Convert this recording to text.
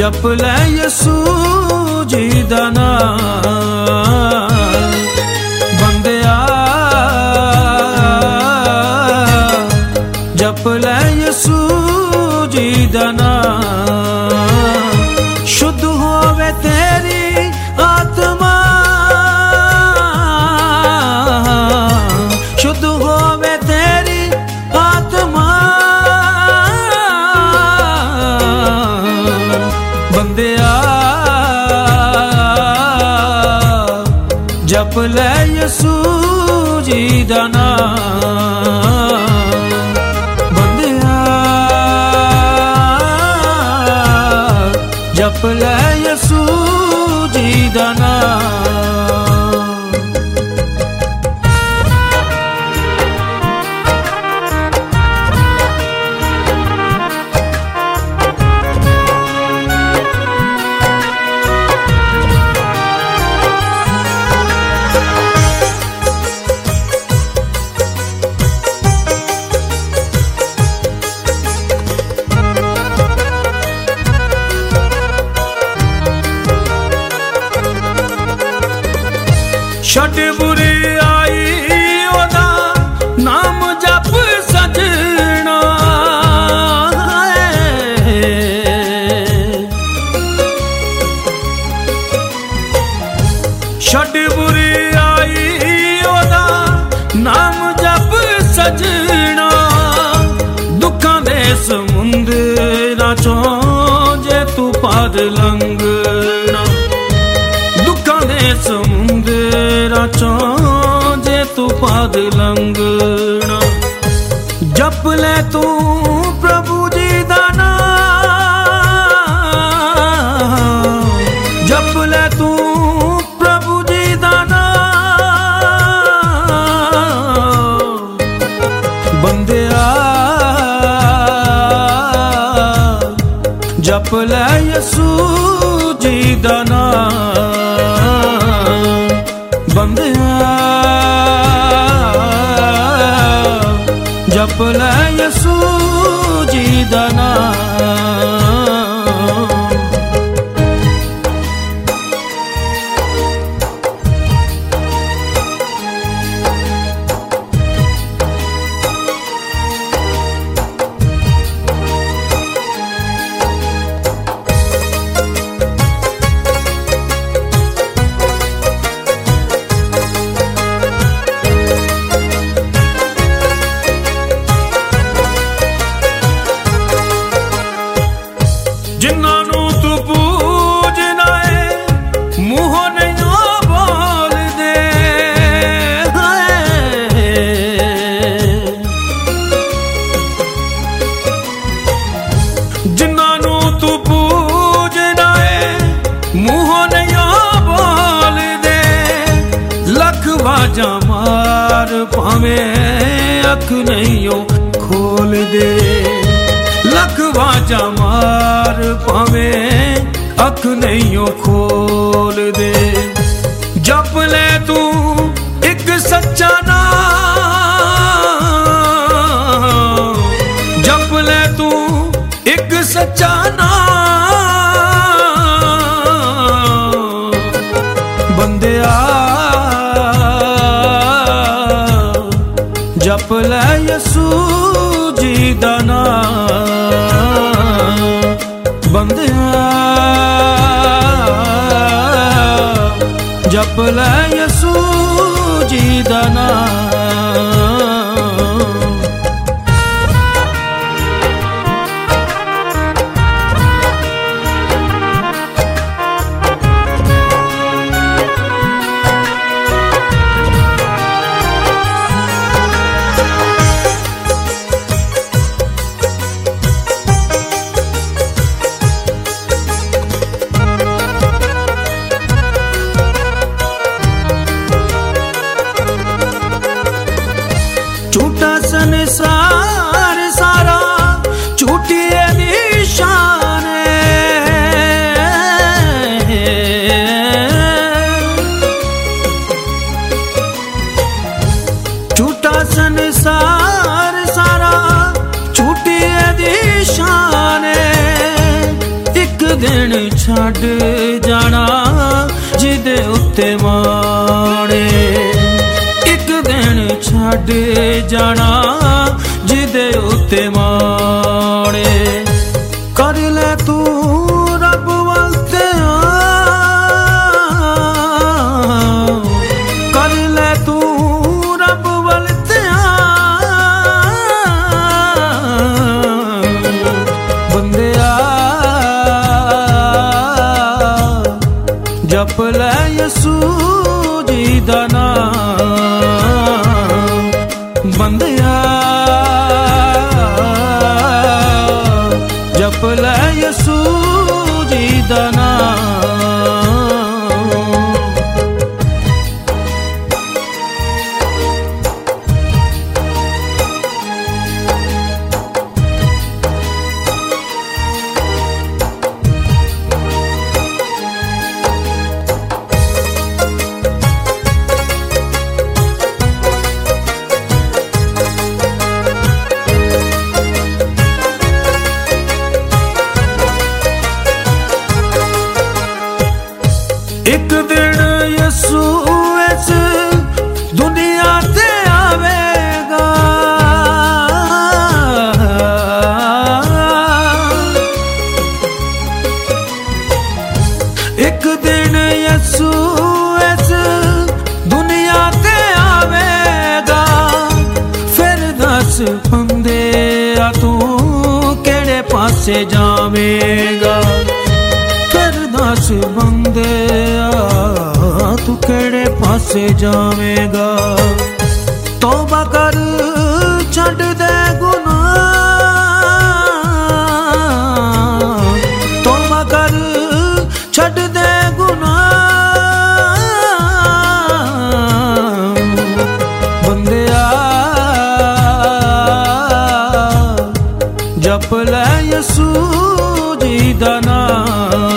जप ले यसू जी दा नाम बंदिया जप ले यसू जी दा नाम शुद्ध होवे तेरी आत्मा शुद्ध होवे तेरी आत्मा बंदिया जप ले यसू जी दा नाम बंदिया जप ले यसू जी दा नाम छड़ बुरी आई ओदा नाम जप सजना छड़ बुरी आई ओदा नाम जप सजना दुखां दे समुंदरां चों जे तू पार लंघना दुखां दे समुंदरां चों जे तू पार लंघना जप ले तू प्रभु जी दा नाम जप ले तू प्रभु जी दा नाम बंदिया जप ले यसू जी दा नाम बंदिया जप ले यसू जी दा नाम जिन्हां नूं तू पूजना है मूहों नहीं बोल दे जिन्हां नूं तू पूजना है मूहों नहीं बोल दे लख वाजा मार भावें अख नहीं खोल दे लख वाजा मार पावें अख नहीं खोल दे जप ले तू एक सच्चा नाम जप ले तू एक सच्चा नाम बंदिया जप ले यसू जी दा नाम बंदिया जप ले यसू जी दा नाम दिन छड़ जाना जिदे उत्ते माणे, एक दिन छड़ जाना जिदे उत्ते माणे। कर ले तू रब वास्ते कर ले तू रब वास्ते बंदिया जप ले यसू जी दा नाम। बंदिया जप ले यसू जी दा नाम। एक दिन यसू इस दुनिया ते आवेगा, एक दिन यसू इस दुनिया ते आवेगा। फिर दस बंदे तू केड़े पासे जावेगा, फिर दस बंदे तू केड़े पासे जावेगा। तौबा कर छड़ दे गुनाह, तौबा कर छड़ दे गुनाह। बंदिया जप ले यसू जी दा नाम।